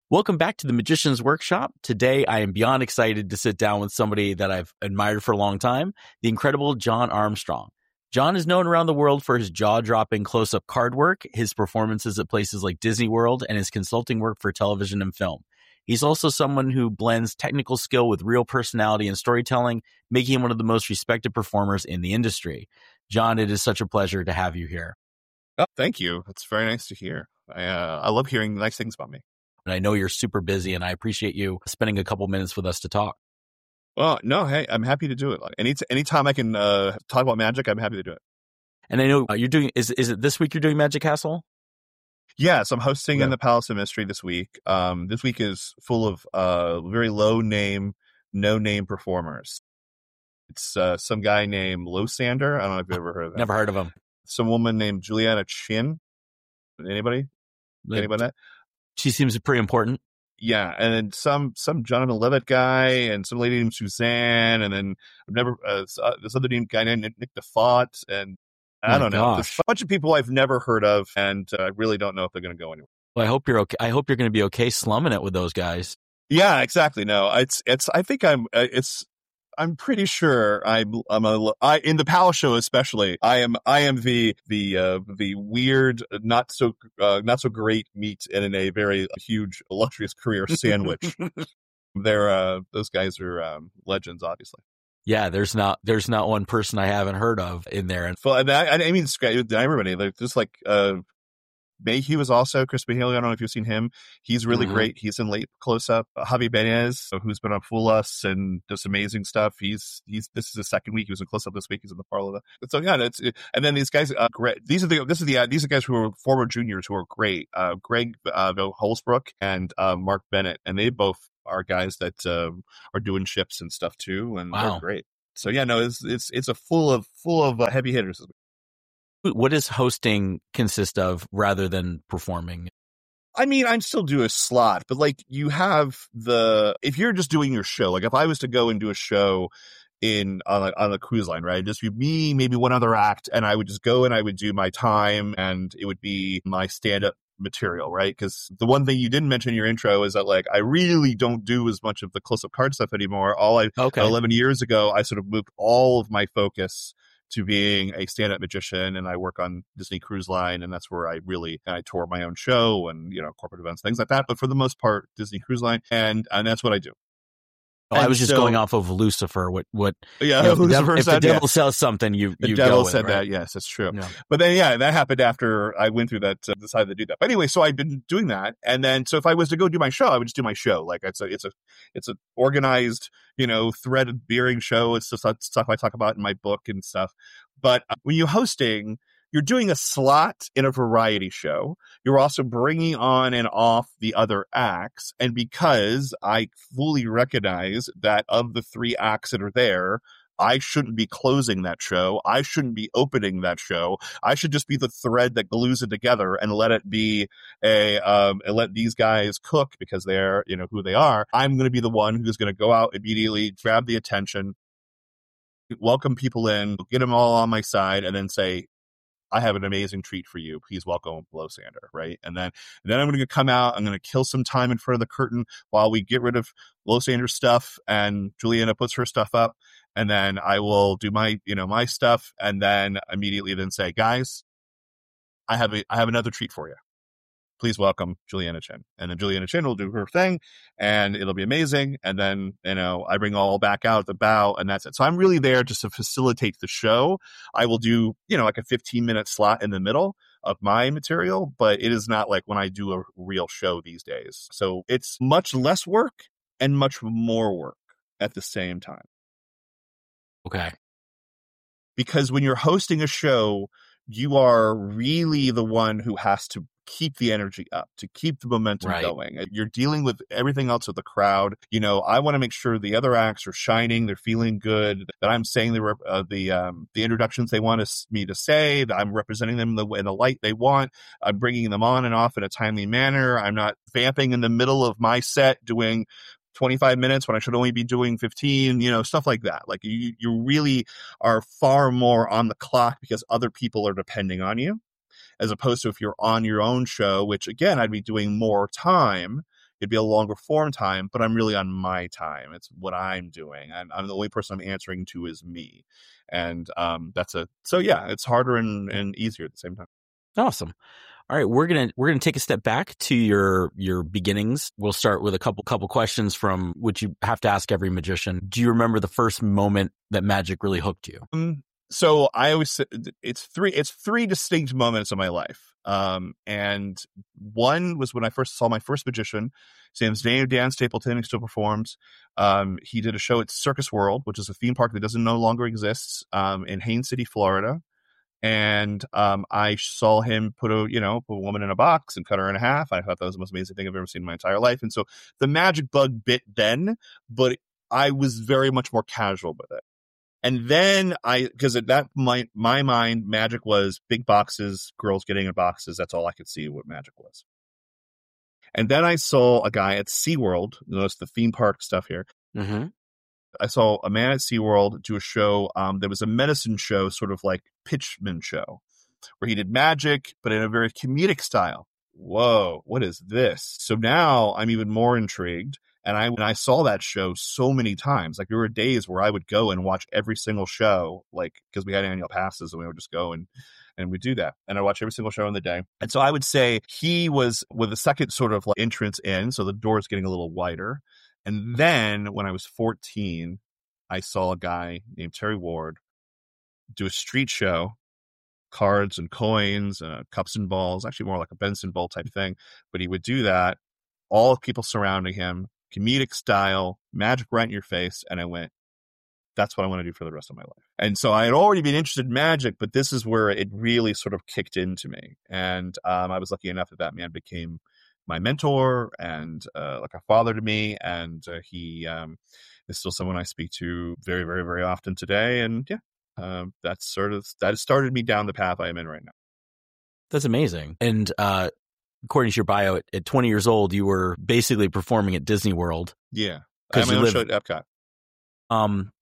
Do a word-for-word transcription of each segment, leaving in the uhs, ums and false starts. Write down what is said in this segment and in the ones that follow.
Welcome back to the Magician's Workshop. Today, I am beyond excited to sit down with somebody that I've admired for a long time, the incredible John Armstrong. John is known around the world for his jaw-dropping close-up card work, his performances at places like Disney World, and his consulting work for television and film. He's also someone who blends technical skill with real personality and storytelling, making him one of the most respected performers in the industry. John, it is such a pleasure to have you here. Oh, thank you. It's very nice to hear. I, uh, I love hearing nice things about me. And I know you're super busy, and I appreciate you spending a couple minutes with us to talk. Well, no, hey, I'm happy to do it. Any anytime I can uh, talk about magic, I'm happy to do it. And I know uh, you're doing, is is it this week you're doing Magic Castle? Yes, I'm hosting Yeah. in the Palace of Mystery this week. Um, this week is full of uh, very low name, no name performers. It's uh, some guy named Losander. I don't know if you've ever heard of him. Never heard of him. Some woman named Juliana Chin. Anybody? Anybody that? She seems pretty important. Yeah, and then some some Jonathan Levitt guy, and some lady named Suzanne, and then I've never uh, this other named guy named Nick DeFont, and I My don't know, gosh. there's a bunch of people I've never heard of, and uh, I really don't know if they're going to go anywhere. Well, I hope you're okay. I hope you're going to be okay slumming it with those guys. Yeah, exactly. No, it's it's. I think I'm. Uh, it's. I'm pretty sure I'm. I'm a. I in the Palace show especially. I am. I am the the uh, the weird, not so uh, not so great meat in a very huge luxurious career sandwich. They're uh, those guys are um, legends, obviously. Yeah, there's not there's not one person I haven't heard of in there. And Well, and I, I mean, everybody. Like, just like uh, Mayhew was also Chris Mahaley. I don't know if you've seen him. He's really Mhm. great. He's in late close up. Uh, Javi Benez, who's been on Fool Us and does amazing stuff. He's he's this is his second week. He was in close up this week. He's in the parlor. So yeah, it's and then these guys. Uh, great. These are the this is the uh, these are guys who are former juniors who are great. Uh, Greg uh, Holsbrook and uh, Mark Bennett, and they both are guys that uh, are doing ships and stuff too, and Wow. they're great. So yeah, no, it's it's it's a full of full of uh, heavy hitters. what does hosting consist of rather than performing? I mean, I'm still do a slot, but like you have the, if you're just doing your show, like if I was to go and do a show in, on a, on a cruise line, right? Just be me, maybe one other act, and I would just go and I would do my time and it would be my stand-up material, right? Because the one thing you didn't mention in your intro is that like, I really don't do as much of the close-up card stuff anymore. All I, Okay. eleven years ago, I sort of moved all of my focus to being a stand-up magician, and I work on Disney Cruise Line, and that's where I really, and I tour my own show and, you know, corporate events, things like that. But for the most part, Disney Cruise Line, and and that's what I do. Oh, I And was just so- going off of Lucifer. What what? Yeah, you know, if the Lucifer devil, if the said, devil yeah. says something, you The you devil go with, said right? that. Yes, that's true. Yeah. But then, yeah, that happened after I went through that, uh, decided to do that. But anyway, so I've been doing that. And then, so if I was to go do my show, I would just do my show. Like it's a, it's a, it's an organized, you know, threaded bearing show. It's just stuff I talk about in my book and stuff. But when you're hosting, you're doing a slot in a variety show. You're also bringing on and off the other acts. And because I fully recognize that of the three acts that are there, I shouldn't be closing that show. I shouldn't be opening that show. I should just be the thread that glues it together and let it be a, um, and let these guys cook because they're, you know, who they are. I'm going to be the one who's going to go out immediately, grab the attention, welcome people in, get them all on my side, and then say, I have an amazing treat for you. Please welcome Losander, right? And then, and then I'm going to come out. I'm going to kill some time in front of the curtain while we get rid of Losander's stuff and Juliana puts her stuff up. And then I will do my, you know, my stuff. And then immediately then say, guys, I have a, I have another treat for you. Please welcome Juliana Chin. And then Juliana Chin will do her thing and it'll be amazing. And then, you know, I bring all back out the bow and that's it. So I'm really there just to facilitate the show. I will do, you know, like a fifteen minute slot in the middle of my material, but it is not like when I do a real show these days. So it's much less work and much more work at the same time. Okay. Because when you're hosting a show, you are really the one who has to keep the energy up, to keep the momentum Right. going. You're dealing with everything else with the crowd. You know, I want to make sure the other acts are shining, they're feeling good, that I'm saying the uh, the um, the introductions they want us, me to say, that I'm representing them in the, in the light they want. I'm bringing them on and off in a timely manner. I'm not vamping in the middle of my set doing twenty-five minutes when I should only be doing fifteen, you know, stuff like that. Like you, you really are far more on the clock because other people are depending on you, as opposed to if you're on your own show, which again, I'd be doing more time. it'd be a longer form time, but I'm really on my time. It's what I'm doing. I'm, I'm the only person I'm answering to is me. And um, that's a, so yeah, it's harder and, and easier at the same time. Awesome. All right, we're gonna we're gonna take a step back to your your beginnings. We'll start with a couple couple questions from which you have to ask every magician. Do you remember the first moment that magic really hooked you? Um, so I always say it's three it's three distinct moments of my life. Um, and one was when I first saw my first magician. His name's Dan, Dan Stapleton. He still performs. Um, he did a show at Circus World, which is a theme park that doesn't no longer exists, um, in Haines City, Florida. And um, I saw him put a, you know, put a woman in a box and cut her in half. I thought that was the most amazing thing I've ever seen in my entire life. And so the magic bug bit then, but I was very much more casual with it. And then I, because at that my my mind, magic was big boxes, girls getting in boxes. That's all I could see what magic was. And then I saw a guy at SeaWorld. Notice the theme park stuff here. Mm-hmm. I saw a man at SeaWorld do a show. Um, there was a medicine show, sort of like Pitchman show, where he did magic, but in a very comedic style. Whoa, what is this? So now I'm even more intrigued. And I, when I saw that show so many times, like there were days where I would go and watch every single show, like, because we had annual passes and we would just go and, and we do that. And I watch every single show in the day. And so I would say he was with the second sort of like entrance in. So the door is getting a little wider. And then when I was fourteen, I saw a guy named Terry Ward do a street show, cards and coins, uh, cups and balls, actually more like a Benson Bowl type thing. But he would do that, all people surrounding him, comedic style, magic right in your face. And I went, that's what I want to do for the rest of my life. And so I had already been interested in magic, but this is where it really sort of kicked into me. And um, I was lucky enough that that man became my mentor and uh, like a father to me. And uh, he um, is still someone I speak to very, very, very often today. And yeah, um, that's sort of, that started me down the path I am in right now. That's amazing. And uh, according to your bio, at, at twenty years old, you were basically performing at Disney World. Yeah. I have my own live, show at Epcot. Um,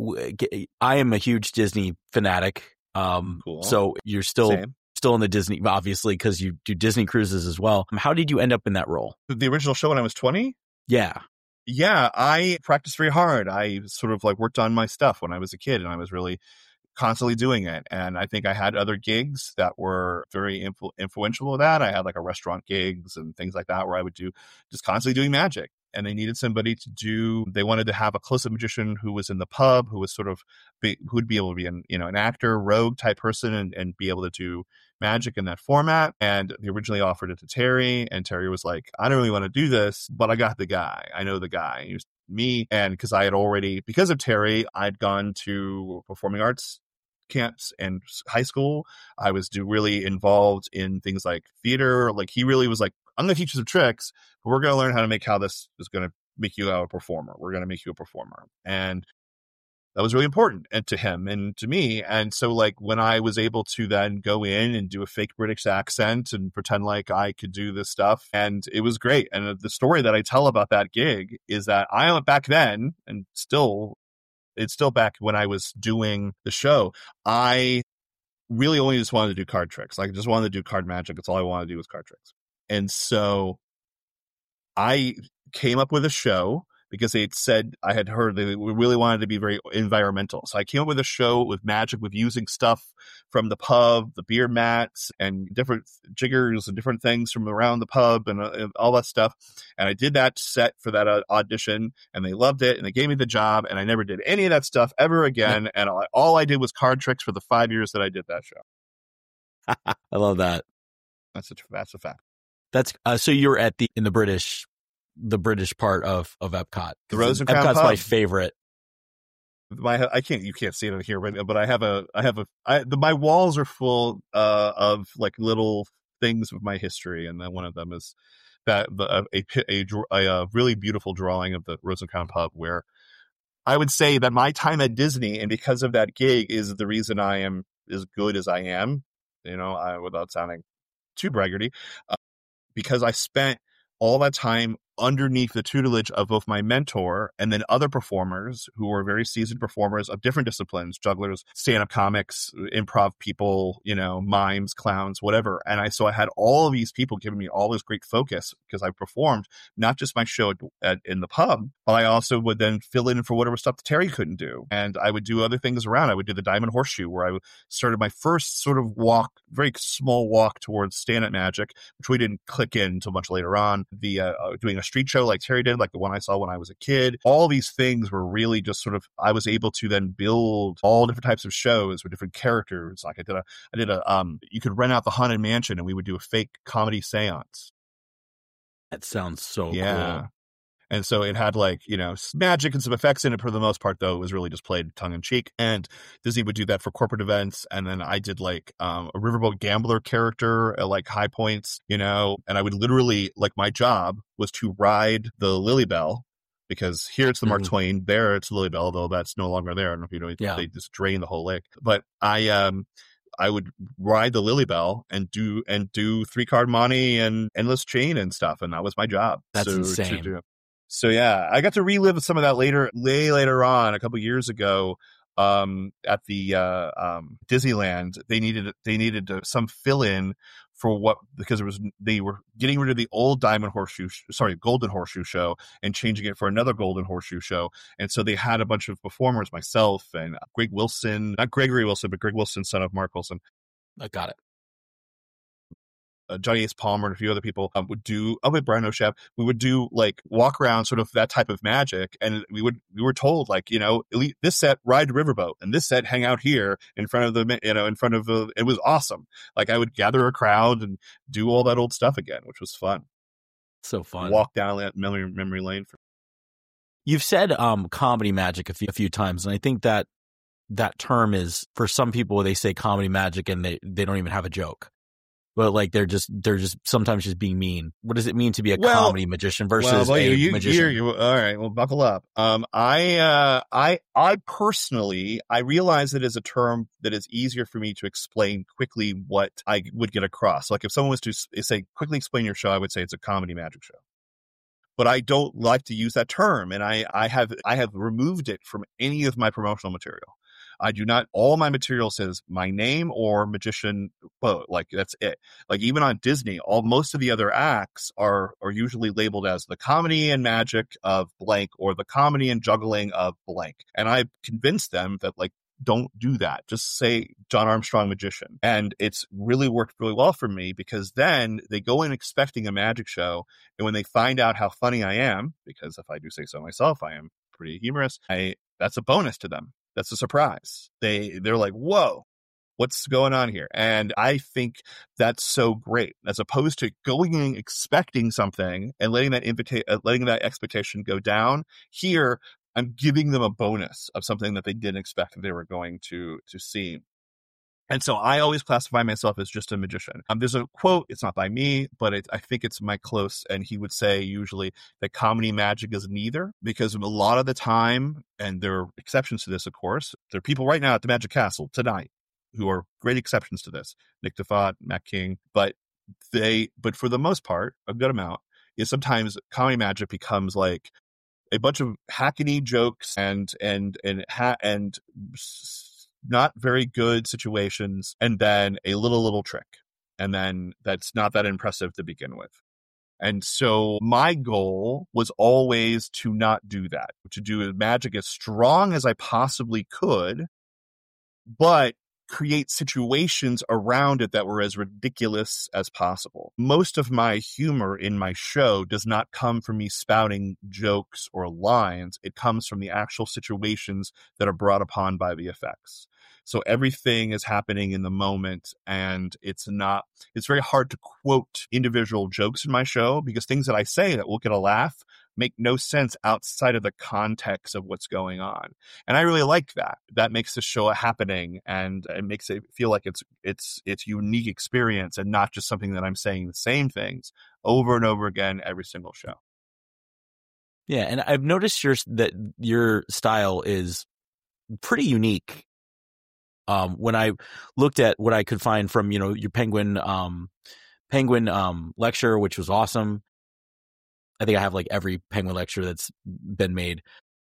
I am a huge Disney fanatic. Um, cool. So you're still... Same. Still in the Disney, obviously, because you do Disney cruises as well. How did you end up in that role? The original show when I was twenty? Yeah. Yeah, I practiced very hard. I sort of like worked on my stuff when I was a kid, and I was really constantly doing it. And I think I had other gigs that were very influ- influential with that. I had like a restaurant gigs and things like that where I would do just constantly doing magic. And they needed somebody to do, they wanted to have a close-up magician who was in the pub, who was sort of, be, who would be able to be an, you know, an actor, rogue type person and, and be able to do magic in that format. And they originally offered it to Terry, and Terry was like, I don't really want to do this, but I got the guy. I know the guy. He was me. And because I had already, because of Terry, I'd gone to performing arts camps and high school. I was do really involved in things like theater. Like he really was like, I'm going to teach you some tricks, but we're going to learn how to make how this is going to make you a performer. We're going to make you a performer. And that was really important and to him and to me. And so like when I was able to then go in and do a fake British accent and pretend like I could do this stuff, and it was great. And the story that I tell about that gig is that I went back then, and still, it's still back when I was doing the show, I really only just wanted to do card tricks. Like I just wanted to do card magic. That's all I wanted to do was card tricks. And so I came up with a show because they had said, I had heard they really wanted to be very environmental. So I came up with a show with magic, with using stuff from the pub, the beer mats and different jiggers and different things from around the pub and, uh, and all that stuff. And I did that set for that uh, audition, and they loved it and they gave me the job, and I never did any of that stuff ever again. And all, all I did was card tricks for the five years that I did that show. I love that. That's a, that's a fact. That's uh, so you're at the in the British, the British part of of Epcot. The Rose and Crown Epcot's Pub. my favorite. My I can't you can't see it here, but but I have a I have a I the, my walls are full uh, of like little things of my history, and then one of them is that the a a, a a really beautiful drawing of the Rose and Crown Pub, where I would say that my time at Disney and because of that gig is the reason I am as good as I am. You know, I, without sounding too braggarty. Uh, Because I spent all that time underneath the tutelage of both my mentor and then other performers who were very seasoned performers of different disciplines, jugglers, stand-up comics, improv people, you know, mimes, clowns, whatever. And I, so I had all of these people giving me all this great focus because I performed not just my show at, at, in the pub, but I also would then fill in for whatever stuff that Terry couldn't do. And I would do other things around. I would do the Diamond Horseshoe, where I started my first sort of walk, very small walk towards stand-up magic, which we didn't click in until much later on. The uh, doing a street show like Terry did, like the one I saw when I was a kid. All these things were really just sort of, I was able to then build all different types of shows with different characters. Like I did a, I did a, um, you could rent out the Haunted Mansion and we would do a fake comedy seance. That sounds so yeah. cool. And so it had like, you know, magic and some effects in it. For the most part, though, it was really just played tongue in cheek. And Disney would do that for corporate events. And then I did like um, a Riverboat Gambler character at like High Points, you know, and I would literally, like, my job was to ride the Lily Bell, because here it's the Mark mm-hmm. Twain, there it's Lily Bell, though that's no longer there. I don't know if you know, yeah. They just drain the whole lake. But I, um, I would ride the Lily Bell and do and do three card money and endless chain and stuff, and that was my job. That's so, insane. To do. So yeah, I got to relive some of that later, way later on, a couple of years ago, um, at the uh, um, Disneyland. They needed they needed uh, some fill in for what, because it was they were getting rid of the old Diamond Horseshoe, sorry, Golden Horseshoe show and changing it for another Golden Horseshoe show. And so they had a bunch of performers, myself and Greg Wilson, not Gregory Wilson, but Greg Wilson, son of Mark Wilson. I got it. Uh, Johnny Ace Palmer and a few other people um, would do, oh, with Brian O'Shea, we would do like walk around, sort of that type of magic. And we would, we were told, like, you know, this set ride Riverboat and this set hang out here in front of the, you know, in front of the, it was awesome. Like I would gather a crowd and do all that old stuff again, which was fun. So fun. Walk down that memory, memory lane. For- You've said um, comedy magic a few, a few times. And I think that that term is, for some people, they say comedy magic and they, they don't even have a joke. But like they're just they're just sometimes just being mean. What does it mean to be a well, comedy magician versus well, well, a you, magician? You, all right, well, buckle up. Um, I uh, I I personally I realize it is a term that is easier for me to explain quickly what I would get across. Like if someone was to say quickly explain your show, I would say it's a comedy magic show. But I don't like to use that term, and I I have I have removed it from any of my promotional material. I do not, all my material says my name or magician, well, like that's it. Like even on Disney, all, most of the other acts are, are usually labeled as the comedy and magic of blank or the comedy and juggling of blank. And I've convinced them that like, don't do that. Just say John Armstrong magician. And it's really worked really well for me because then they go in expecting a magic show. And when they find out how funny I am, because if I do say so myself, I am pretty humorous, I, that's a bonus to them. That's a surprise. They, they're like, whoa, what's going on here? And I think that's so great, as opposed to going in expecting something and letting that invita- uh, letting that expectation go down. Here, I'm giving them a bonus of something that they didn't expect that they were going to, to see. And so I always classify myself as just a magician. Um, there's a quote, it's not by me, but it, I think it's Mike Close, and he would say usually that comedy magic is neither, because a lot of the time, and there are exceptions to this, of course, there are people right now at the Magic Castle tonight who are great exceptions to this, Nick DeFont, Matt King, but they, but for the most part, a good amount, is sometimes comedy magic becomes like a bunch of hackney jokes and, and, and, ha- and, not very good situations, and then a little, little trick. And then that's not that impressive to begin with. And so my goal was always to not do that, to do magic as strong as I possibly could, but create situations around it that were as ridiculous as possible. Most of my humor in my show does not come from me spouting jokes or lines. It comes from the actual situations that are brought upon by the effects. So everything is happening in the moment, and it's not, it's very hard to quote individual jokes in my show because things that I say that will get a laugh make no sense outside of the context of what's going on. And I really like that. That makes the show happening, and it makes it feel like it's it's it's unique experience and not just something that I'm saying the same things over and over again every single show. Yeah, and I've noticed your that your style is pretty unique. Um, when I looked at what I could find from, you know, your Penguin um, Penguin um, lecture, which was awesome. I think I have like every Penguin lecture that's been made.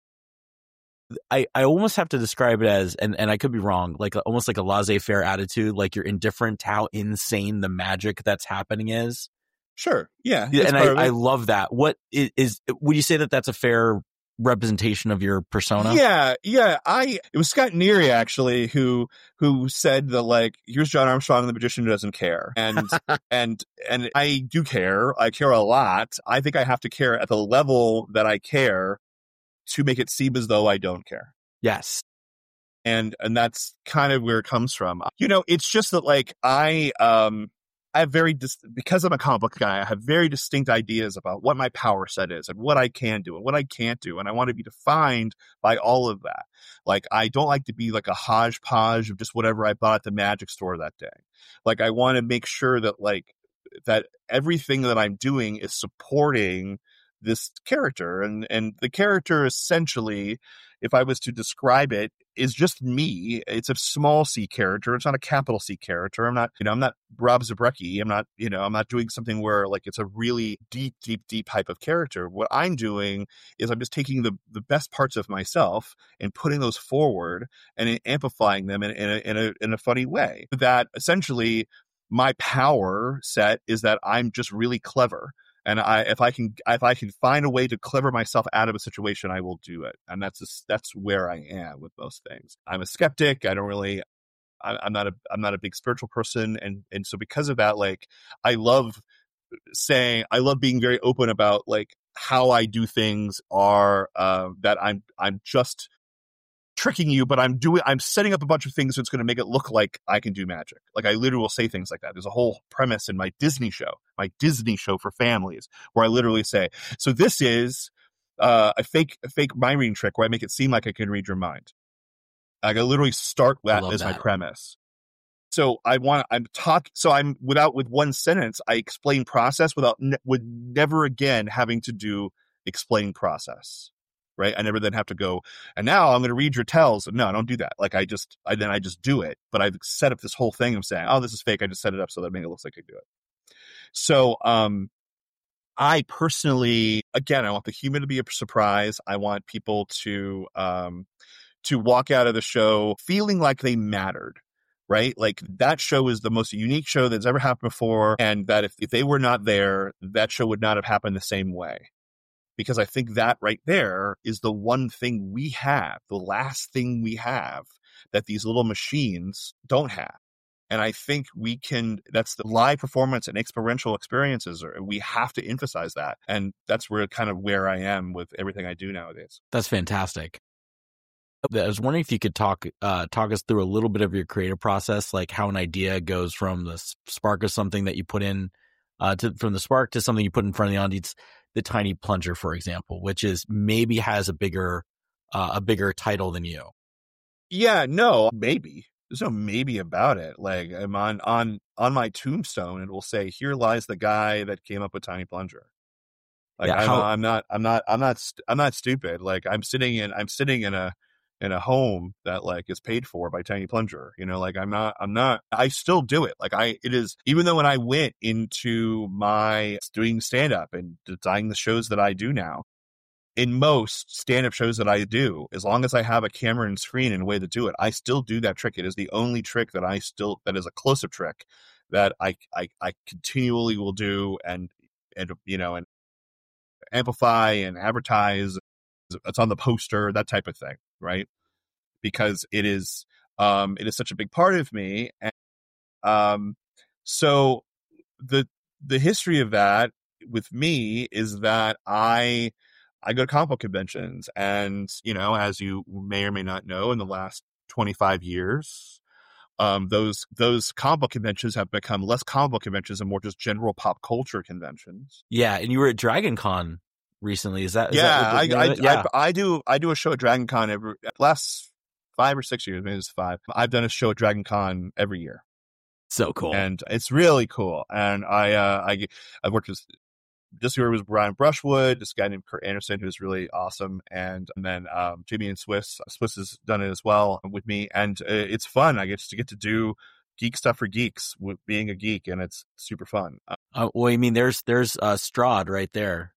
I, I almost have to describe it as, and, and I could be wrong, like almost like a laissez-faire attitude, like you're indifferent to how insane the magic that's happening is. Sure. Yeah. Yeah, and I, I love that. What is, is, would you say that that's a fair representation of your persona? Yeah. Yeah. I, it was Scott Neary actually who, who said that like, here's John Armstrong, the magician who doesn't care. And, and, and I do care. I care a lot. I think I have to care at the level that I care to make it seem as though I don't care. Yes. And, and that's kind of where it comes from. You know, it's just that like, I, um, I have very, dis- because I'm a comic book guy, I have very distinct ideas about what my power set is and what I can do and what I can't do. And I want to be defined by all of that. Like, I don't like to be like a hodgepodge of just whatever I bought at the magic store that day. Like, I want to make sure that like, that everything that I'm doing is supporting this character, and and the character essentially, if I was to describe it, is just me. It's a small C character. It's not a capital C character. I'm not, you know, I'm not Rob Zabrecki. I'm not, you know, I'm not doing something where like it's a really deep, deep, deep type of character. What I'm doing is I'm just taking the the best parts of myself and putting those forward and amplifying them in, in a in a in a funny way. That essentially my power set is that I'm just really clever. And I, if I can, if I can find a way to clever myself out of a situation, I will do it. And that's just, that's where I am with most things. I'm a skeptic. I don't really, I, I'm not a, I'm not a big spiritual person, and and so because of that, like I love saying, I love being very open about like how I do things are uh, that I'm I'm just tricking you, but I'm doing, I'm setting up a bunch of things that's going to make it look like I can do magic. Like I literally will say things like that. There's a whole premise in my Disney show, my Disney show for families, where I literally say, so this is uh, a fake, a fake mind reading trick where I make it seem like I can read your mind. Like I literally start that as that. my premise. So I want, I'm talk, so I'm without, with one sentence, I explain process without, ne- with never again having to do explain process. Right. I never then have to go, and now I'm going to read your tells. No, I don't do that. Like I just, I then I just do it. But I've set up this whole thing of saying, oh, this is fake. I just set it up so that maybe it looks like I do it. So, um, I personally, again, I want the human to be a surprise. I want people to, um, to walk out of the show feeling like they mattered. Right. Like that show is the most unique show that's ever happened before. And that if, if they were not there, that show would not have happened the same way. Because I think that right there is the one thing we have, the last thing we have that these little machines don't have. And I think we can, that's the live performance and experiential experiences. We have to emphasize that. And that's where kind of where I am with everything I do nowadays. That's fantastic. I was wondering if you could talk uh, talk us through a little bit of your creative process, like how an idea goes from the spark of something that you put in, uh, to from the spark to something you put in front of the audience. The Tiny Plunger, for example, which is maybe has a bigger uh, a bigger title than you. Yeah, no, maybe. There's no maybe about it. Like I'm on on on my tombstone, it will say, "Here lies the guy that came up with Tiny Plunger." Like yeah, I'm, how- I'm not, I'm not, I'm not, I'm not stupid. Like I'm sitting in, I'm sitting in a. in a home that like is paid for by Tiny Plunger, you know, like I'm not, I'm not, I still do it. Like I, it is, even though when I went into my doing stand up and designing the shows that I do now, in most stand up shows that I do, as long as I have a camera and screen and a way to do it, I still do that trick. It is the only trick that I still, that is a close up trick that I, I, I continually will do and, and, you know, and amplify and advertise. It's on the poster, that type of thing. Right. Because it is, um, it is such a big part of me. And, um, so the, the history of that with me is that I, I go to comic book conventions, and, you know, as you may or may not know, in the last twenty-five years, um, those, those comic book conventions have become less comic book conventions and more just general pop culture conventions. Yeah. And you were at Dragon Con recently. Is that, is yeah, that I, I, yeah. I, I do, I do a show at Dragon Con every last five or six years, maybe it's five. I've done a show at Dragon Con every year. So cool. And it's really cool. And I, uh, I, I've worked with, this year was Brian Brushwood, this guy named Kurt Anderson, who's really awesome. And, and then, um, Jimmy and Swiss, Swiss has done it as well with me. And uh, it's fun. I get to get to do geek stuff for geeks with being a geek, and it's super fun. Uh, well, I mean, there's, there's, uh, Strahd right there.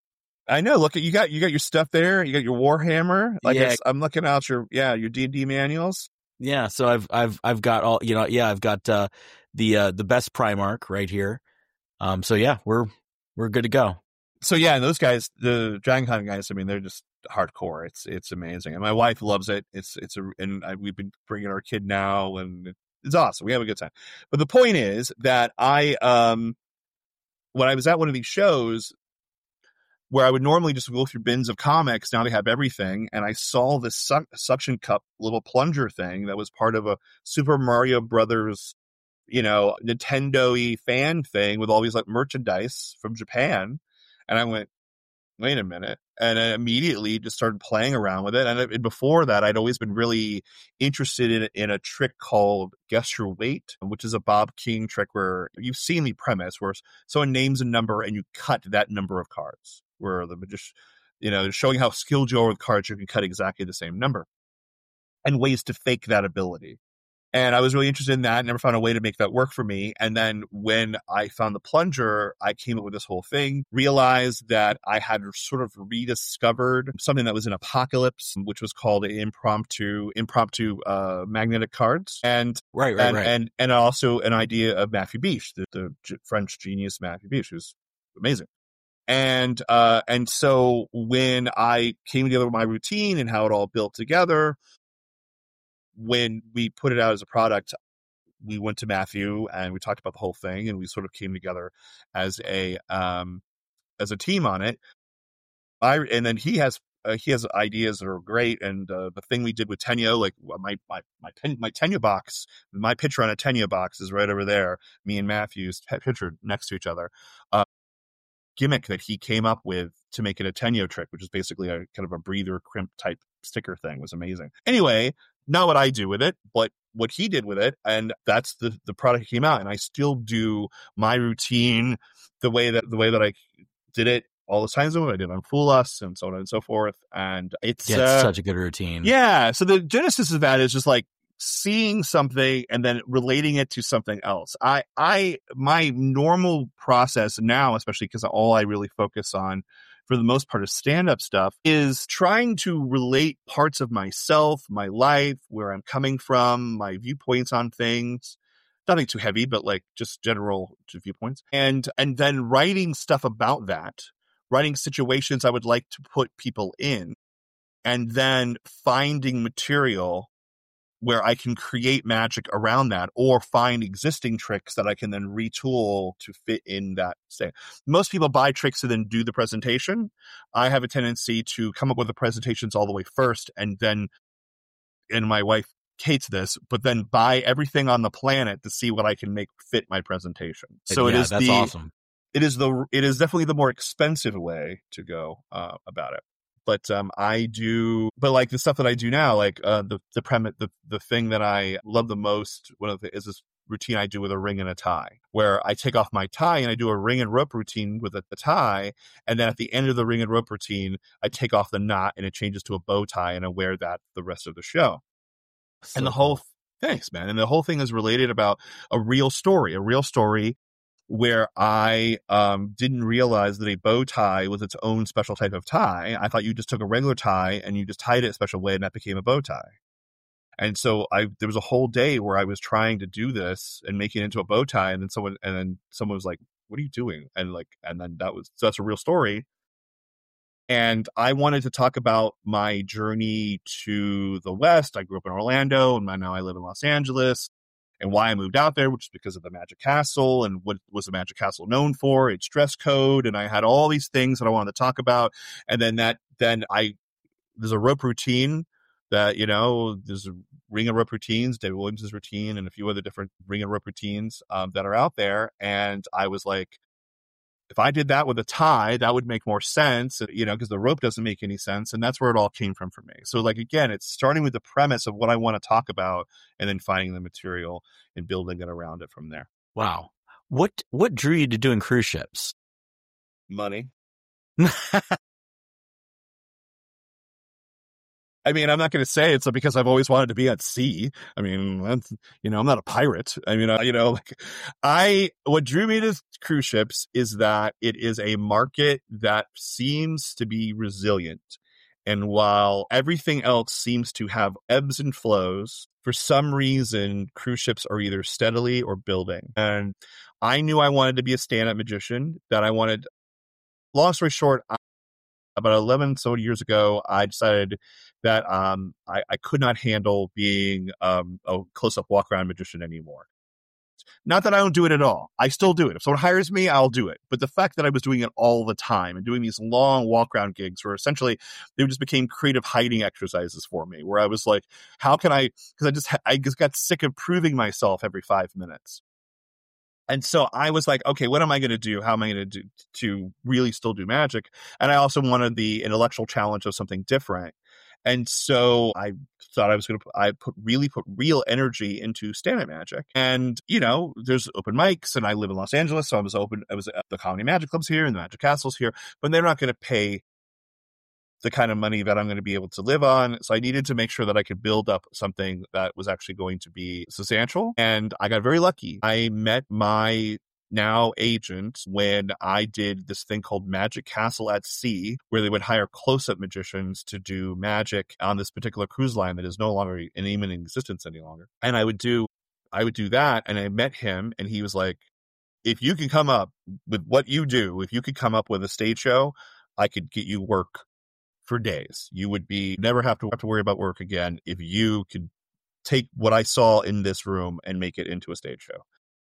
I know. Look at you got you got your stuff there. You got your Warhammer. Like Yeah. I, I'm looking out your yeah your D and D manuals. Yeah, so I've I've I've got all you know. Yeah, I've got uh, the uh, the best Primarch right here. Um, so yeah, we're we're good to go. So yeah, and those guys, the Dragon Con guys, I mean, they're just hardcore. It's it's amazing, and my wife loves it. It's it's a and I, we've been bringing our kid now, and it's awesome. We have a good time. But the point is that I um when I was at one of these shows where I would normally just go through bins of comics, now they have everything, and I saw this su- suction cup little plunger thing that was part of a Super Mario Brothers, you know, Nintendo-y fan thing with all these like merchandise from Japan, and I went, wait a minute. And I immediately just started playing around with it. And, it, and before that, I'd always been really interested in, in a trick called Guess Your Weight, which is a Bob King trick where you've seen the premise where someone names a number and you cut that number of cards, where the magician, you know, showing how skilled you are with cards, you can cut exactly the same number and ways to fake that ability. And I was really interested in that. Never found a way to make that work for me. And then when I found the plunger, I came up with this whole thing, realized that I had sort of rediscovered something that was in Apocalypse, which was called impromptu, impromptu, uh, magnetic cards. And, right, right, and, right. and, and also an idea of Matthew Biche, the, the French genius Matthew Biche, who's amazing. And, uh, and so when I came together with my routine and how it all built together, when we put it out as a product, we went to Matthew and we talked about the whole thing, and we sort of came together as a um, as a team on it. I and then he has uh, he has ideas that are great, and uh, the thing we did with Tenyo, like my my my my Tenyo box, my picture on a Tenyo box is right over there. Me and Matthew's picture next to each other. Uh, gimmick that he came up with to make it a Tenyo trick, which is basically a kind of a breather crimp type sticker thing, was amazing. Anyway, not what I do with it, but what he did with it. And that's the, the product that came out. And I still do my routine the way that, the way that I did it all the times when I did on Fool Us and so on and so forth. And it's, yeah, it's uh, such a good routine. Yeah. So the genesis of that is just like seeing something and then relating it to something else. I, I, my normal process now, especially because all I really focus on for the most part of stand-up stuff, is trying to relate parts of myself, my life, where I'm coming from, my viewpoints on things. Nothing too heavy, but like just general viewpoints. And, and then writing stuff about that, writing situations I would like to put people in, and then finding material where I can create magic around that, or find existing tricks that I can then retool to fit in that state. Most people buy tricks and then do the presentation. I have a tendency to come up with the presentations all the way first, and then, and my wife hates this, but then buy everything on the planet to see what I can make fit my presentation. So yeah, it is that's the, awesome. It is the, it is definitely the more expensive way to go uh, about it. But um, I do, but like the stuff that I do now, like uh, the the premise, the the thing that I love the most, one of the is this routine I do with a ring and a tie, where I take off my tie and I do a ring and rope routine with a, a tie, and then at the end of the ring and rope routine, I take off the knot and it changes to a bow tie, and I wear that the rest of the show. So and the cool. whole thanks, man, and the whole thing is related about a real story, a real story. Where I um, didn't realize that a bow tie was its own special type of tie. I thought you just took a regular tie and you just tied it a special way, and that became a bow tie. And so I, there was a whole day where I was trying to do this and make it into a bow tie, and then someone, and then someone was like, "What are you doing?" And like, and then that was so that's a real story. And I wanted to talk about my journey to the West. I grew up in Orlando, and now I live in Los Angeles. And why I moved out there, which is because of the Magic Castle, and what was the Magic Castle known for, its dress code. And I had all these things that I wanted to talk about. And then that, then I, there's a rope routine that, you know, there's a ring and rope routines, David Williams' routine, and a few other different ring and rope routines um, that are out there. And I was like, if I did that with a tie, that would make more sense, you know, because the rope doesn't make any sense. And that's where it all came from for me. So like, again, it's starting with the premise of what I want to talk about and then finding the material and building it around it from there. Wow. What, what drew you to doing cruise ships? Money. I mean, I'm not going to say it's because I've always wanted to be at sea. I mean, that's, you know, I'm not a pirate. I mean, uh, you know, like I, what drew me to cruise ships is that it is a market that seems to be resilient. And while everything else seems to have ebbs and flows, for some reason, cruise ships are either steadily or building. And I knew I wanted to be a stand-up magician, that I wanted, long story short, I, about eleven so years ago, I decided that um, I, I could not handle being um, a close-up walk-around magician anymore. Not that I don't do it at all. I still do it. If someone hires me, I'll do it. But the fact that I was doing it all the time and doing these long walk-around gigs where essentially they just became creative hiding exercises for me, where I was like, how can I, because I just, I just got sick of proving myself every five minutes. And so I was like, okay, what am I going to do? How am I going to do to really still do magic? And I also wanted the intellectual challenge of something different. And so I thought I was going to, I put really put real energy into stand-up magic. And, you know, there's open mics and I live in Los Angeles. So I was open, I was at the Comedy Magic Clubs here and the Magic Castles here, but they're not going to pay the kind of money that I'm going to be able to live on. So I needed to make sure that I could build up something that was actually going to be substantial. And I got very lucky. I met my now agent when I did this thing called Magic Castle at Sea, where they would hire close-up magicians to do magic on this particular cruise line that is no longer in even in existence any longer. And I would do, I would do that. And I met him and he was like, if you can come up with what you do, if you could come up with a stage show, I could get you work for days. You would be never have to have to worry about work again if you could take what I saw in this room and make it into a stage show.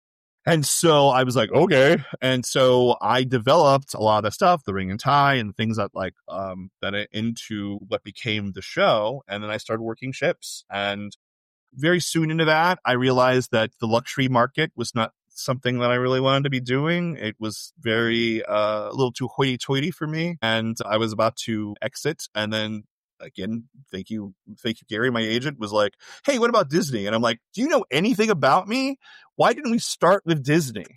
And so I was like, okay. And so I developed a lot of stuff, the ring and tie and things that like, um, that into what became the show. And then I started working ships. And very soon into that, I realized that the luxury market was not something that I really wanted to be doing. It was very, uh, a little too hoity-toity for me. And I was about to exit. And then again, thank you, thank you, Gary, my agent was like, hey, what about Disney? And I'm like, do you know anything about me? Why didn't we start with Disney?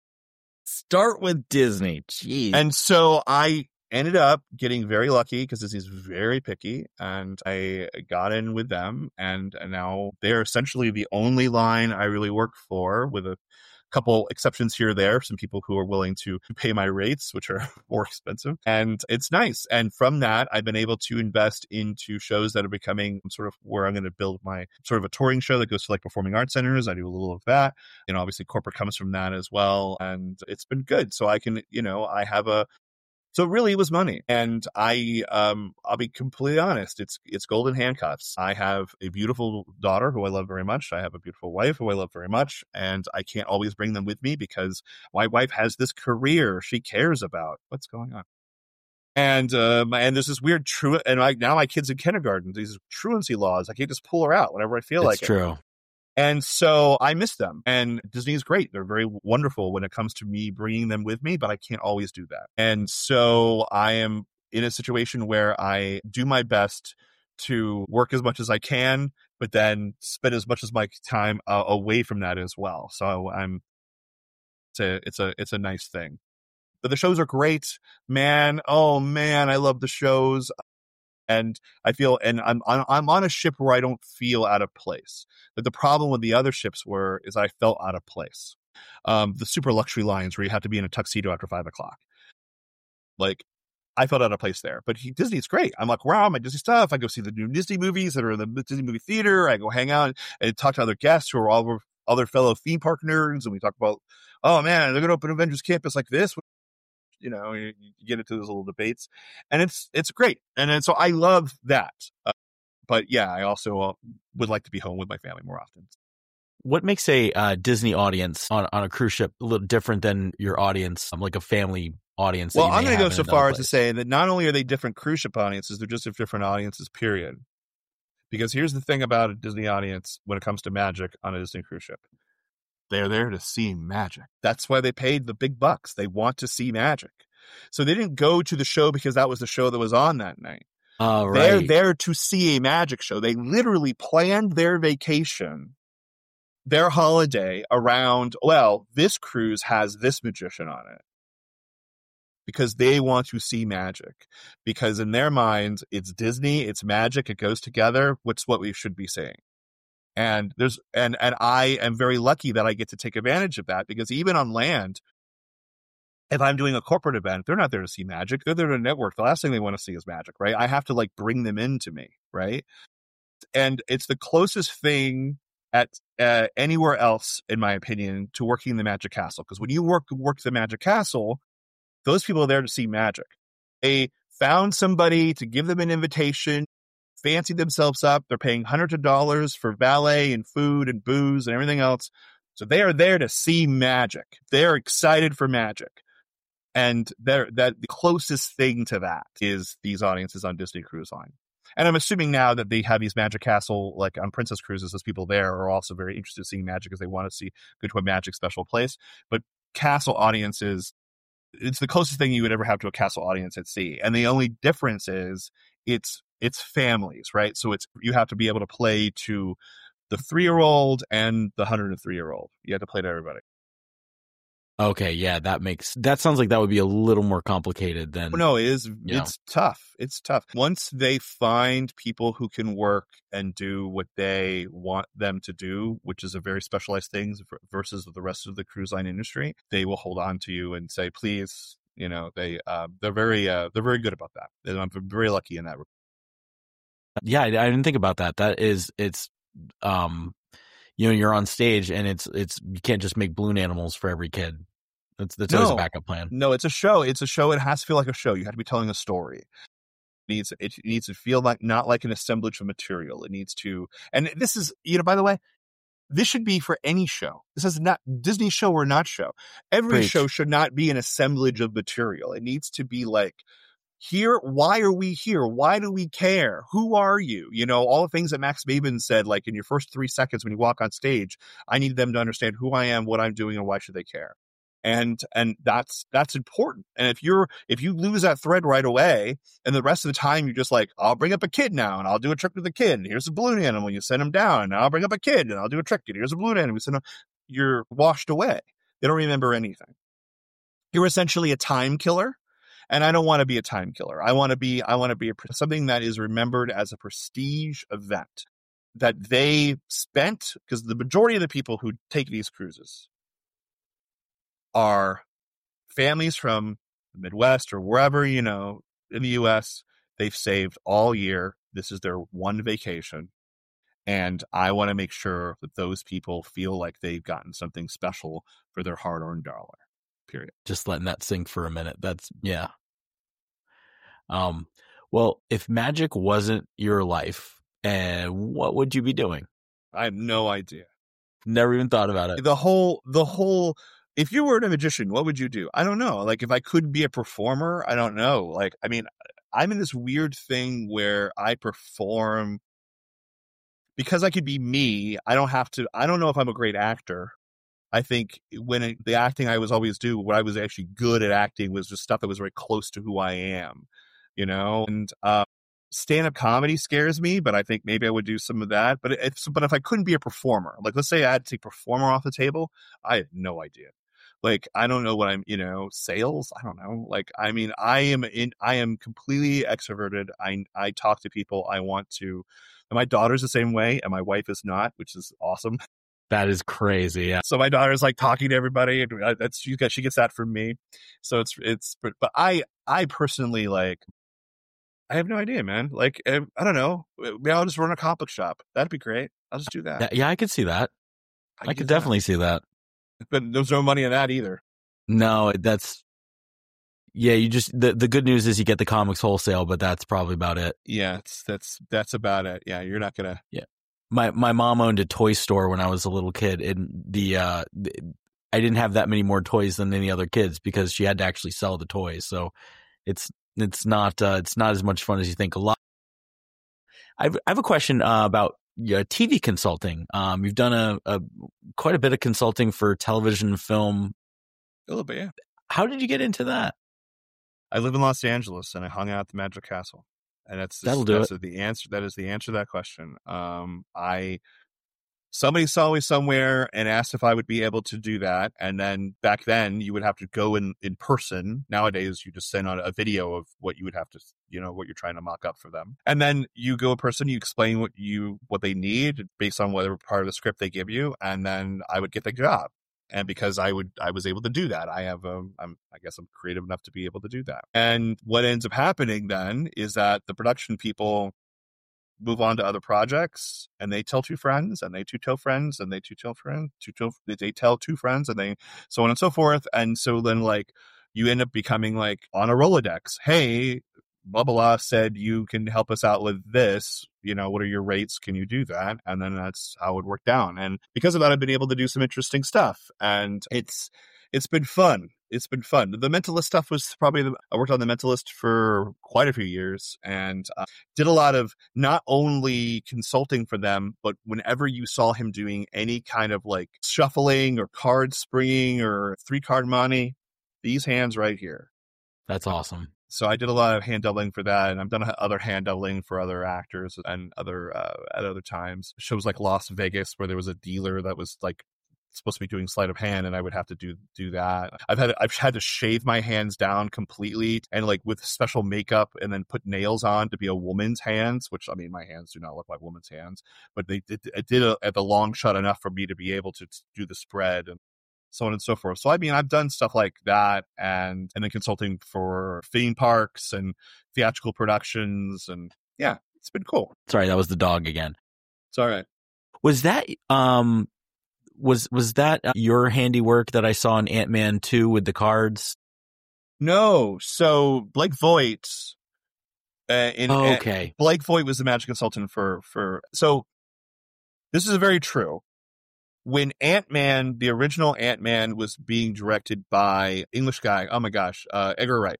Start with Disney. Jeez. And so I ended up getting very lucky because Disney's very picky, and I got in with them. And, and now they're essentially the only line I really work for, with a couple exceptions here or there, some people who are willing to pay my rates, which are more expensive. And it's nice. And from that, I've been able to invest into shows that are becoming sort of where I'm going to build my sort of a touring show that goes to like performing arts centers. I do a little of that. You know, obviously corporate comes from that as well. And it's been good. So I can, you know, I have a, so really it was money. And I, um, I'll be completely honest. It's, it's golden handcuffs. I have a beautiful daughter who I love very much. I have a beautiful wife who I love very much. And I can't always bring them with me because my wife has this career she cares about. What's going on? And, um, and there's this weird true, and I, now my kid's in kindergarten, these truancy laws. I can't just pull her out whenever I feel That's like it. true. And so I miss them. And Disney is great. They're very wonderful when it comes to me bringing them with me, but I can't always do that. And so I am in a situation where I do my best to work as much as I can, but then spend as much as my time uh, away from that as well. So I'm, it's a, it's a, it's a nice thing. But the shows are great, man. Oh man, I love the shows. And I feel, and I'm I'm on a ship where I don't feel out of place. But the problem with the other ships were, is I felt out of place. Um, the super luxury lines where you have to be in a tuxedo after five o'clock. Like, I felt out of place there. But he, Disney's great. I'm like, wow, my Disney stuff. I go see the new Disney movies that are in the Disney movie theater. I go hang out and talk to other guests who are all other fellow theme park nerds. And we talk about, oh man, they're going to open Avengers Campus like this. You know, you, you get into those little debates, and it's it's great, and, and so I love that. Uh, but yeah, I also uh, would like to be home with my family more often. What makes a uh, Disney audience on on a cruise ship a little different than your audience, um, like a family audience? Well, I'm going to go so far as to say that not only are they different cruise ship audiences, they're just different audiences. Period. Because here's the thing about a Disney audience when it comes to magic on a Disney cruise ship. They're there to see magic. That's why they paid the big bucks. They want to see magic. So they didn't go to the show because that was the show that was on that night. Oh, right. They're there to see a magic show. They literally planned their vacation, their holiday around, well, this cruise has this magician on it. because they want to see magic, because in their minds, it's Disney, it's magic, it goes together. What's what we should be saying. And there's, and, and I am very lucky that I get to take advantage of that, because even on land, if I'm doing a corporate event, they're not there to see magic. They're there to network. The last thing they want to see is magic, right? I have to like bring them into me, right? And it's the closest thing at uh, anywhere else, in my opinion, to working the Magic Castle. Because when you work work the Magic Castle, those people are there to see magic. They found somebody to give them an invitation, fancy themselves up. They're paying hundreds of dollars for valet and food and booze and everything else. So they are there to see magic. They're excited for magic. And they're, that the closest thing to that is these audiences on Disney Cruise Line. And I'm assuming now that they have these Magic Castle, like on Princess Cruises, those people there are also very interested in seeing magic because they want to see go to a magic special place. But castle audiences, it's the closest thing you would ever have to a castle audience at sea. And the only difference is it's it's families, right? So it's you have to be able to play to the three-year-old and the one hundred three-year-old. You have to play to everybody. Okay, yeah, that makes that sounds like that would be a little more complicated than. No, it is. Yeah. It's tough. It's tough. Once they find people who can work and do what they want them to do, which is a very specialized thing versus the rest of the cruise line industry, they will hold on to you and say, "Please." You know, they uh, they're very uh, they're very good about that. And I'm very lucky in that. Yeah, I, I didn't think about that. That is, it's, um, you know, you're on stage and it's it's you can't just make balloon animals for every kid. That's that's no, always a backup plan. No, it's a show. It's a show. It has to feel like a show. You have to be telling a story. It needs it needs to feel like not like an assemblage of material. It needs to, and this is, you know, by the way, this should be for any show. This is not Disney show or not show. Every Preach. show should not be an assemblage of material. It needs to be like, here, why are we here? Why do we care? Who are you? You know, all the things that Max Maven said, like in your first three seconds when you walk on stage, I need them to understand who I am, what I'm doing, and why should they care? And, and that's, that's important. And if you're, if you lose that thread right away and the rest of the time you're just like, I'll bring up a kid now and I'll do a trick with a kid. And here's a balloon animal. You send him down and I'll bring up a kid and I'll do a trick. And here's a balloon animal. You send him, you're washed away. They don't remember anything. You're essentially a time killer. And I don't want to be a time killer. I want to be, I want to be a, something that is remembered as a prestige event that they spent, because the majority of the people who take these cruises are families from the Midwest or wherever, you know, in the U S. They've saved all year. This is their one vacation. And I want to make sure that those people feel like they've gotten something special for their hard-earned dollar. Period. Just letting that sink for a minute. That's, yeah. Um, well, if magic wasn't your life, and uh, what would you be doing? I have no idea. Never even thought about it. The whole, the whole, if you were a magician, what would you do? I don't know. Like, if I could be a performer, I don't know. Like, I mean, I'm in this weird thing where I perform because I could be me. I don't have to, I don't know if I'm a great actor. I think when it, the acting I was always do, what I was actually good at acting was just stuff that was very close to who I am, you know? And, uh, stand-up comedy scares me, but I think maybe I would do some of that. But if, but if I couldn't be a performer, like let's say I had to take performer off the table, I have no idea. Like, I don't know what I'm, you know, sales. I don't know. Like, I mean, I am in, I am completely extroverted. I, I talk to people. I want to, and my daughter's the same way. And my wife is not, which is awesome. That is crazy. Yeah. So my daughter's like talking to everybody. And that's, she gets, she gets that from me. So it's, it's, but I, I personally like, I have no idea, man. Like, I don't know. Maybe I'll just run a comic shop. That'd be great. I'll just do that. Yeah, yeah I could see that. I, I could definitely that. see that. But there's no money in that either. No, that's, yeah, you just, the, the good news is you get the comics wholesale, but that's probably about it. Yeah, it's, that's, that's about it. Yeah, you're not going to. Yeah. My, my mom owned a toy store when I was a little kid, and the, uh, the, I didn't have that many more toys than any other kids because she had to actually sell the toys. So it's, it's not, uh, it's not as much fun as you think. A lot. I've, I have a question uh, about yeah, T V consulting. Um, you've done a, a quite a bit of consulting for television and film. A little bit, yeah. How did you get into that? I live in Los Angeles and I hung out at the Magic Castle, and that's that'll do that's it. The answer that is the answer to that question. Um, I somebody saw me somewhere and asked if I would be able to do that. And then back then you would have to go in, in person. Nowadays you just send on a video of what you would have to, you know, what you're trying to mock up for them. And then you go in person, you explain what you, what they need based on whatever part of the script they give you. And then I would get the job. And because I would, I was able to do that. I have, um, I'm, I guess I'm creative enough to be able to do that. And what ends up happening then is that the production people move on to other projects, and they tell two friends, and they two tell friends, and they two tell friends, two tell, they tell two friends, and they so on and so forth. And so then like you end up becoming like on a Rolodex. Hey, blah, blah, blah said you can help us out with this. You know, what are your rates? Can you do that? And then that's how it worked down. And because of that, I've been able to do some interesting stuff, and it's, it's been fun. It's been fun. The Mentalist stuff was probably, the, I worked on The Mentalist for quite a few years, and uh, did a lot of not only consulting for them, but whenever you saw him doing any kind of like shuffling or card springing or three card money, these hands right here. That's awesome. So I did a lot of hand doubling for that, and I've done other hand doubling for other actors and other uh, at other times. Shows like Las Vegas, where there was a dealer that was like supposed to be doing sleight of hand, and I would have to do do that. I've had I've had to shave my hands down completely and like with special makeup, and then put nails on to be a woman's hands. Which I mean, my hands do not look like woman's hands, but they did it did a, at the long shot enough for me to be able to do the spread and so on and so forth. So I mean, I've done stuff like that, and and then consulting for theme parks and theatrical productions, and yeah, it's been cool. Sorry, that was the dog again. It's all right. Was that um was was that your handiwork that I saw in Ant-Man two with the cards? No, so Blake Voigt. Uh, in oh, okay, uh, Blake Voigt was the magic consultant for for. So this is very true. When Ant-Man, the original Ant-Man, was being directed by English guy, oh my gosh, uh, Edgar Wright,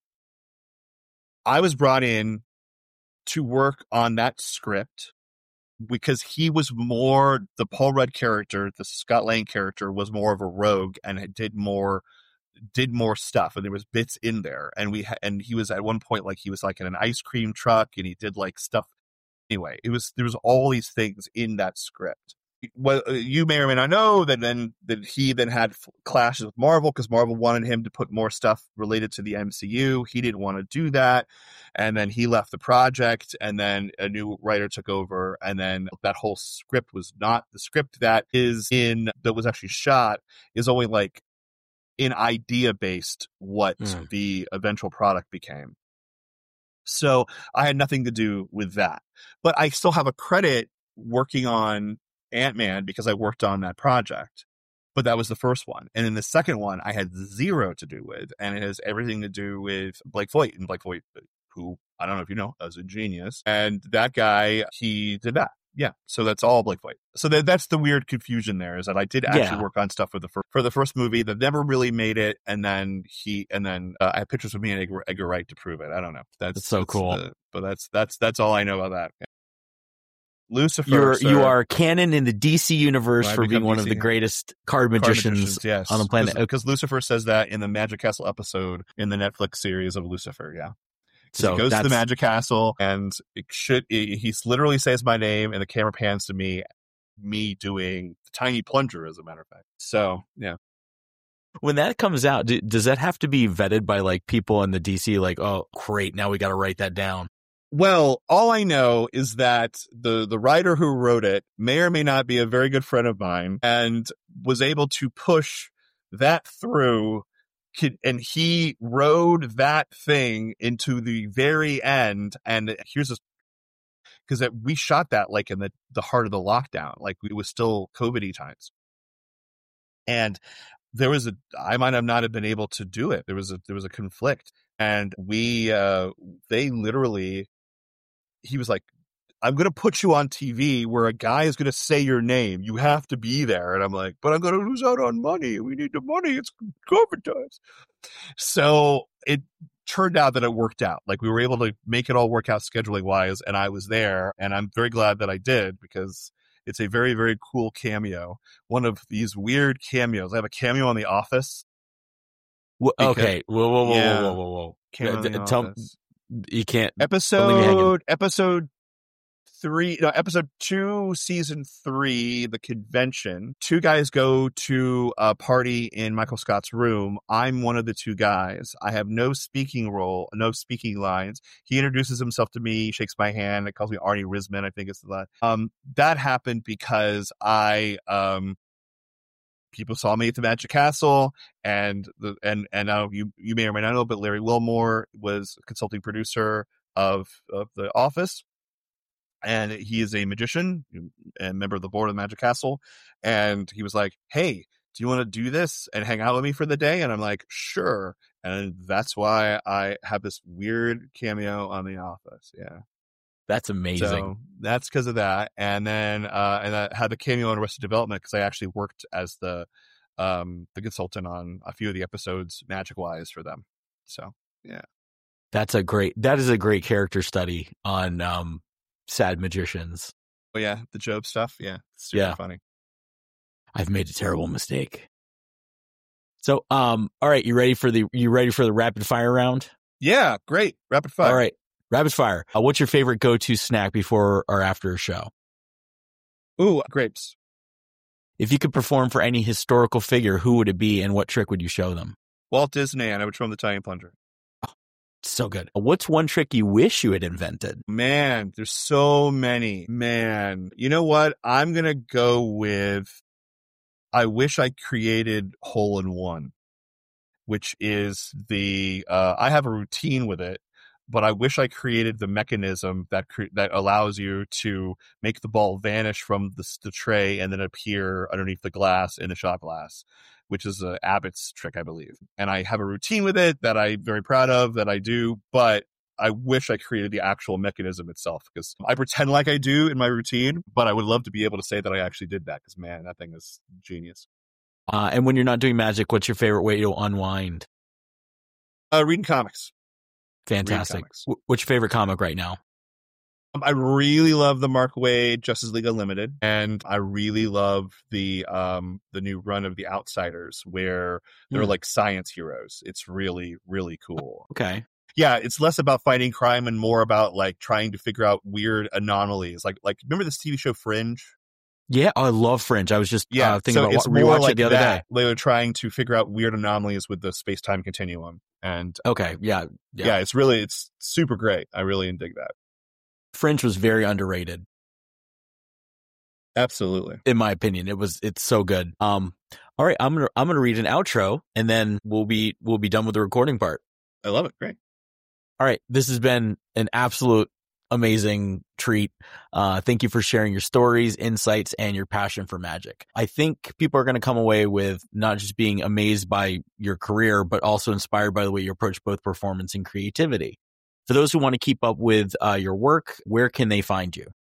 I was brought in to work on that script because he was more, the Paul Rudd character, the Scott Lang character, was more of a rogue and did more, did more stuff, and there was bits in there, and we ha- and he was at one point like he was like in an ice cream truck, and he did like stuff. Anyway, it was there was all these things in that script. Well, you may or may not know that then that he then had clashes with Marvel because Marvel wanted him to put more stuff related to the M C U. He didn't want to do that, and then he left the project, and then a new writer took over, and then that whole script was not the script that is in that was actually shot is only like in idea based what mm. the eventual product became. So I had nothing to do with that, but I still have a credit working on Ant-Man because I worked on that project, but that was the first one. And in the second one, I had zero to do with, and it has everything to do with Blake Voigt. And Blake Voigt, who I don't know if you know, is a genius. And that guy, he did that. Yeah. So that's all Blake Voigt. So that, that's the weird confusion there, is that I did actually yeah. work on stuff for the first, for the first movie that never really made it. And then he, and then uh, I have pictures of me and Edgar, Edgar Wright to prove it. I don't know. That's, that's so that's cool. The, but that's, that's, that's all I know about that. Yeah. Lucifer. You're, sir. You are canon in the D C universe well, for being one D C. Of the greatest card magicians, card magicians yes. on the planet. Because Lucifer says that in the Magic Castle episode in the Netflix series of Lucifer. Yeah. So he goes to the Magic Castle, and it should, it, he literally says my name, and the camera pans to me, me doing the tiny plunger, as a matter of fact. So, yeah. When that comes out, do, does that have to be vetted by like people in the D C? Like, oh, great, now we got to write that down. Well, all I know is that the, the writer who wrote it may or may not be a very good friend of mine, and was able to push that through. And he rode that thing into the very end. And here's a, because we shot that like in the, the heart of the lockdown, like it was still COVID-y times. And there was a, I might have not have been able to do it. There was a, there was a conflict, and we, uh, they literally, he was like, I'm going to put you on T V where a guy is going to say your name. You have to be there. And I'm like, but I'm going to lose out on money. We need the money. It's COVID times. So it turned out that it worked out. Like we were able to make it all work out scheduling wise. And I was there, and I'm very glad that I did, because it's a very, very cool cameo. One of these weird cameos. I have a cameo on The Office. Well, okay. Whoa, whoa, whoa, yeah. whoa, whoa, whoa, whoa. Cameo on The Tell, Office. You can't. Episode, episode three, no, episode two, season three, the convention, two guys go to a party in Michael Scott's room. I'm one of the two guys. I have no speaking role, no speaking lines. He introduces himself to me, shakes my hand, and calls me Arnie Risman, I think it's the um that happened because I um people saw me at the Magic Castle, and the and and now you you may or may not know, but Larry Wilmore was a consulting producer of of The Office. And he is a magician and member of the board of the Magic Castle. And he was like, hey, do you want to do this and hang out with me for the day? And I'm like, sure. And that's why I have this weird cameo on The Office. Yeah. That's amazing. So that's because of that. And then uh, and I had the cameo on Arrested Development because I actually worked as the um, the consultant on a few of the episodes magic-wise for them. So, yeah. That's a great, that is a great character study on um, sad magicians. Oh yeah, the Job stuff. Yeah, super yeah. funny. I've made a terrible mistake. So, um, all right, you ready for the you ready for the rapid fire round? Yeah, great. Rapid fire. All right, rapid fire. Uh, what's your favorite go-to snack before or after a show? Ooh, grapes. If you could perform for any historical figure, who would it be, and what trick would you show them? Walt Disney, and I would show him the Italian plunger. So good. What's one trick you wish you had invented? Man, there's so many. Man, you know what? I'm going to go with, I wish I created hole in one, which is the, uh, I have a routine with it, but I wish I created the mechanism that cre- that allows you to make the ball vanish from the, the tray and then appear underneath the glass in the shot glass, which is uh, Abbott's trick, I believe. And I have a routine with it that I'm very proud of, that I do, but I wish I created the actual mechanism itself, because I pretend like I do in my routine, but I would love to be able to say that I actually did that, because, man, that thing is genius. Uh, and when you're not doing magic, what's your favorite way to unwind? Uh, reading comics. Fantastic. Reading comics. W- what's your favorite comic right now? Um, I really love the Mark Waid Justice League Unlimited, and I really love the um the new run of The Outsiders, where they're Hmm. like science heroes. It's really, really cool. Okay. Yeah, it's less about fighting crime and more about like trying to figure out weird anomalies. Like, like remember this T V show Fringe? Yeah, oh, I love Fringe. I was just Yeah, uh, thinking so about it's wa- more rewatching like it the other that. day. They were trying to figure out weird anomalies with the space-time continuum, and Okay, yeah, yeah. yeah. it's really it's super great. I really dig that. Fringe was very underrated, Absolutely. in my opinion. It was, it's so good. Um, all right, I'm gonna I'm gonna read an outro, and then we'll be we'll be done with the recording part. I love it. Great. All right, this has been an absolute amazing treat. Uh, thank you for sharing your stories, insights, and your passion for magic. I think people are going to come away with not just being amazed by your career, but also inspired by the way you approach both performance and creativity. For those who want to keep up with uh, your work, where can they find you?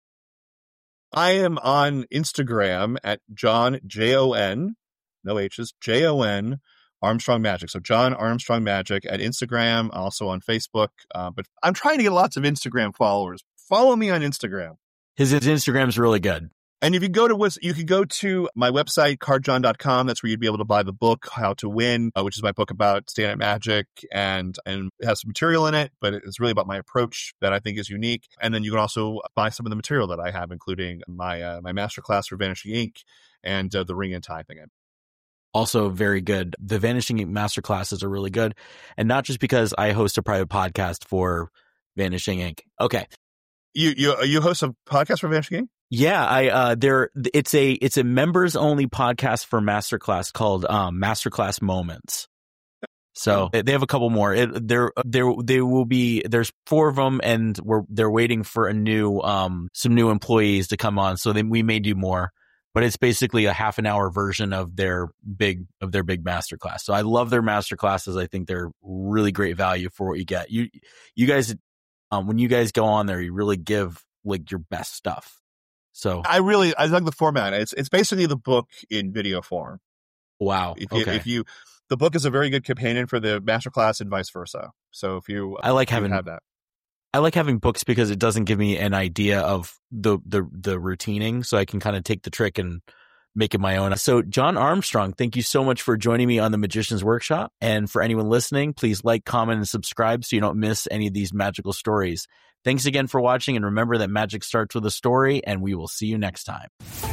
I am on Instagram at John, J O N, no H's, J O N, Armstrong Magic. So John Armstrong Magic at Instagram, also on Facebook. Uh, but I'm trying to get lots of Instagram followers. Follow me on Instagram. His, his Instagram's really good. And if you go to, you could go to my website, card john dot com. That's where you'd be able to buy the book, How to Win, uh, which is my book about stand-up magic, and, and it has some material in it, but it's really about my approach that I think is unique. And then you can also buy some of the material that I have, including my, uh, my masterclass for Vanishing Ink and uh, the ring and tie thing. Also very good. The Vanishing Ink masterclasses are really good. And not just because I host a private podcast for Vanishing Ink. Okay. You, you, you host a podcast for Vanishing Ink? Yeah, I uh there it's a it's a members only podcast for Masterclass called um Masterclass Moments. So Oh. they have a couple more. It there there they will be there's four of them, and we're they're waiting for a new um some new employees to come on, so then we may do more. But it's basically a half an hour version of their big of their big masterclass. So I love their masterclasses. I think they're really great value for what you get. You you guys um when you guys go on there, you really give like your best stuff. So I really, I like the format. It's it's basically the book in video form. wow. If you, Okay. if you, the book is a very good companion for the masterclass and vice versa. So if you, I like you having have that. I like having books because it doesn't give me an idea of the the the routining, so I can kind of take the trick and make it my own. So John Armstrong, thank you so much for joining me on the Magician's Workshop. And for anyone listening, please like, comment, and subscribe so you don't miss any of these magical stories. Thanks again for watching, and remember that magic starts with a story, and we will see you next time.